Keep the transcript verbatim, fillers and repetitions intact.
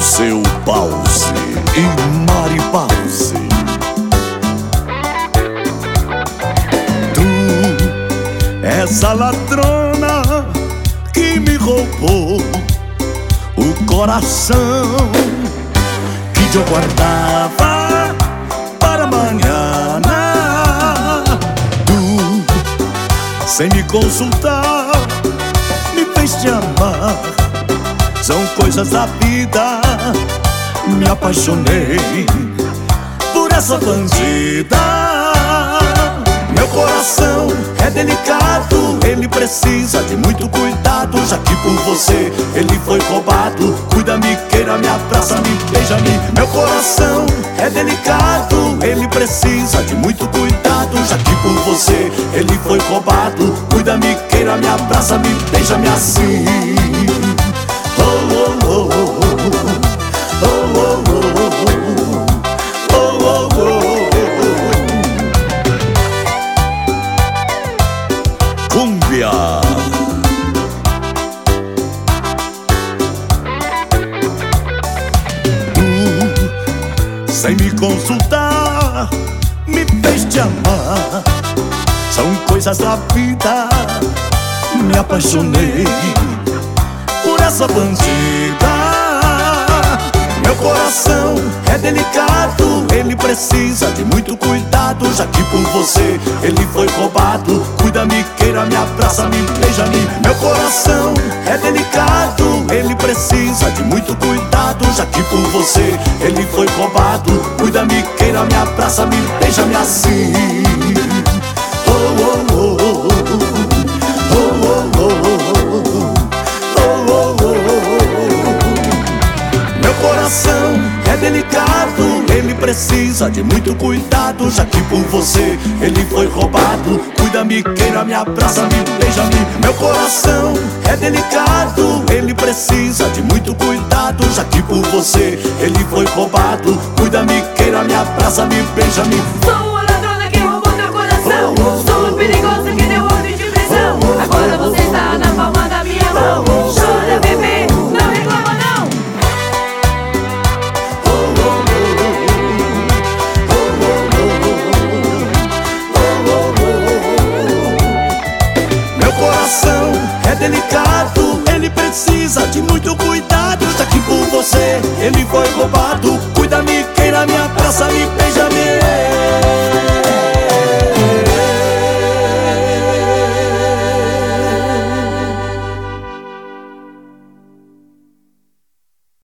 Seu Pause e Mari Pause. Tu, essa ladrona que me roubou o coração que eu guardava para amanhã. Tu, sem me consultar, me fez te amar. São coisas da vida. Me apaixonei por essa bandida. Meu coração é delicado, ele precisa de muito cuidado, já que por você ele foi roubado. Cuida-me, queira, me abraça, me beija-me. Meu coração é delicado, ele precisa de muito cuidado, já que por você ele foi roubado. Cuida-me, queira, me abraça, me beija-me assim. Oh, oh, oh, oh. Oh, oh, oh, oh, oh, oh, oh. Cumbia. Tu, sem me consultar, me fez te amar. São coisas da vida. Me apaixonei por essa bandida. Meu coração é delicado, ele precisa de muito cuidado, já que por você ele foi roubado. Cuida-me, queira, me abraça, me beija-me. Meu coração é delicado, ele precisa de muito cuidado, já que por você ele foi roubado. Cuida-me, queira, me abraça, me beija-me assim. Oh, oh, oh, oh, oh, oh, oh, oh. Meu coração é delicado, ele precisa de muito cuidado, já que por você ele foi roubado. Cuida-me, queira, me abraça, me beija-me. Meu coração é delicado, ele precisa de muito cuidado, já que por você ele foi roubado. Cuida-me, queira, me abraça, me beija-me. Sou a ladrona que roubou teu coração, sou a perigosa que deu ordem de prisão. Agora você está na palma da minha mão. Chora, bebê, não reclama não. Meu coração é delicado, ele precisa de muito cuidado, já que por você ele foi roubado. Cuida-me, queira, me abraça, me